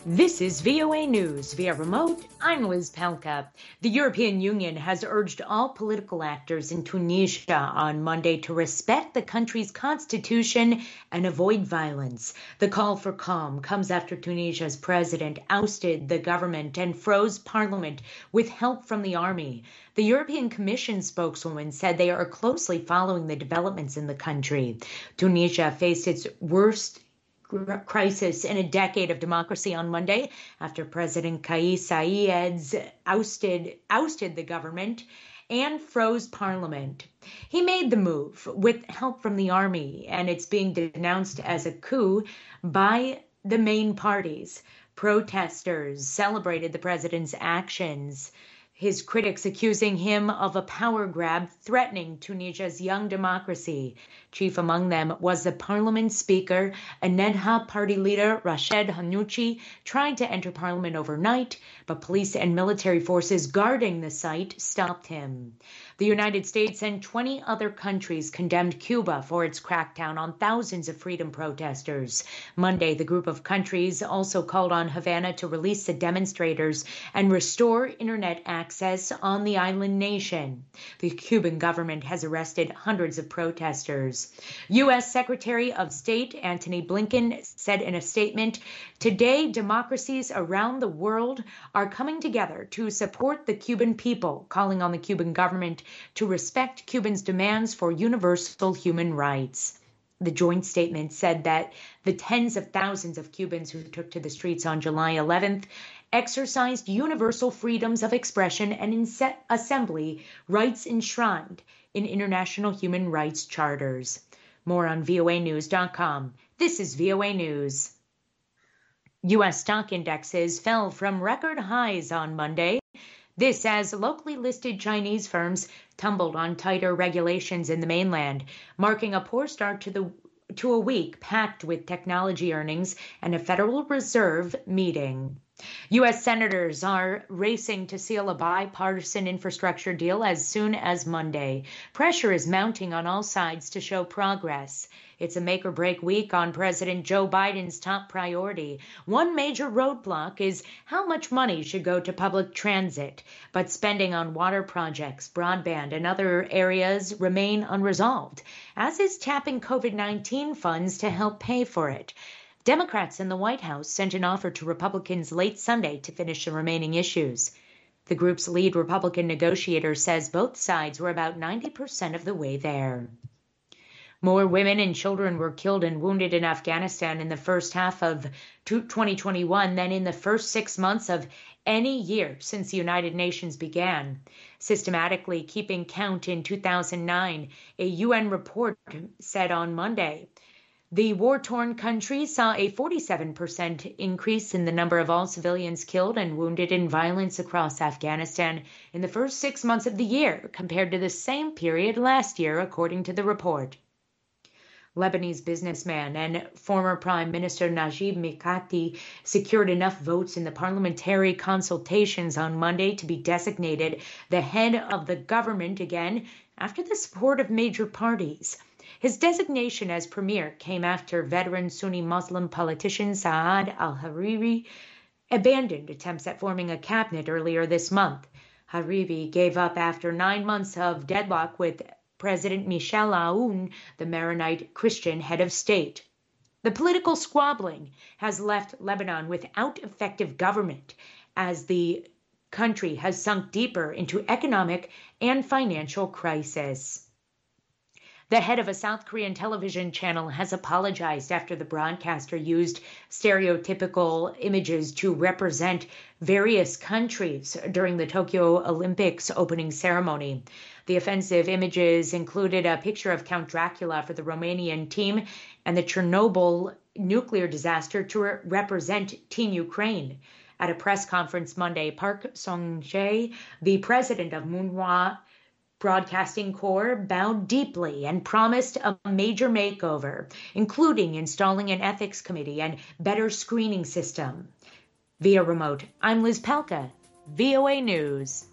This is VOA News via remote. I'm Liz Palka. The European Union has urged all political actors in Tunisia on Monday to respect the country's constitution and avoid violence. The call for calm comes after Tunisia's president ousted the government and froze parliament with help from the army. The European Commission spokeswoman said they are closely following the developments in the country. Tunisia faced its worst crisis in a decade of democracy on Monday after President Kais Saied ousted the government and froze parliament. He made the move with help from the army, and it's being denounced as a coup by the main parties. Protesters celebrated the president's actions, his critics accusing him of a power grab threatening Tunisia's young democracy. Chief among them was the parliament speaker, Ennahda party leader Rached Ghannouchi, trying to enter parliament overnight, but police and military forces guarding the site stopped him. The United States and 20 other countries condemned Cuba for its crackdown on thousands of freedom protesters. Monday, the group of countries also called on Havana to release the demonstrators and restore internet access on the island nation. The Cuban government has arrested hundreds of protesters. U.S. Secretary of State Antony Blinken said in a statement, "Today, democracies around the world are coming together to support the Cuban people, calling on the Cuban government to respect Cubans' demands for universal human rights." The joint statement said that the tens of thousands of Cubans who took to the streets on July 11th exercised universal freedoms of expression and assembly, rights enshrined in international human rights charters. More on voanews.com. This is VOA News. U.S. stock indexes fell from record highs on Monday. This as locally listed Chinese firms tumbled on tighter regulations in the mainland, marking a poor start to a week packed with technology earnings and a Federal Reserve meeting. U.S. senators are racing to seal a bipartisan infrastructure deal as soon as Monday. Pressure is mounting on all sides to show progress. It's a make-or-break week on President Joe Biden's top priority. One major roadblock is how much money should go to public transit, but spending on water projects, broadband, and other areas remain unresolved, as is tapping COVID-19 funds to help pay for it. Democrats in the White House sent an offer to Republicans late Sunday to finish the remaining issues. The group's lead Republican negotiator says both sides were about 90% of the way there. More women and children were killed and wounded in Afghanistan in the first half of 2021 than in the first 6 months of any year since the United Nations began systematically keeping count in 2009, a UN report said on Monday. The war-torn country saw a 47% increase in the number of all civilians killed and wounded in violence across Afghanistan in the first 6 months of the year compared to the same period last year, according to the report. Lebanese businessman and former Prime Minister Najib Mikati secured enough votes in the parliamentary consultations on Monday to be designated the head of the government again after the support of major parties. His designation as premier came after veteran Sunni Muslim politician Saad al-Hariri abandoned attempts at forming a cabinet earlier this month. Hariri gave up after 9 months of deadlock with President Michel Aoun, the Maronite Christian head of state. The political squabbling has left Lebanon without effective government as the country has sunk deeper into economic and financial crisis. The head of a South Korean television channel has apologized after the broadcaster used stereotypical images to represent various countries during the Tokyo Olympics opening ceremony. The offensive images included a picture of Count Dracula for the Romanian team and the Chernobyl nuclear disaster to represent Team Ukraine. At a press conference Monday, Park Song-jae, the president of Munhwa Broadcasting Corp, bowed deeply and promised a major makeover, including installing an ethics committee and better screening system. Via remote, I'm Liz Palka, VOA News.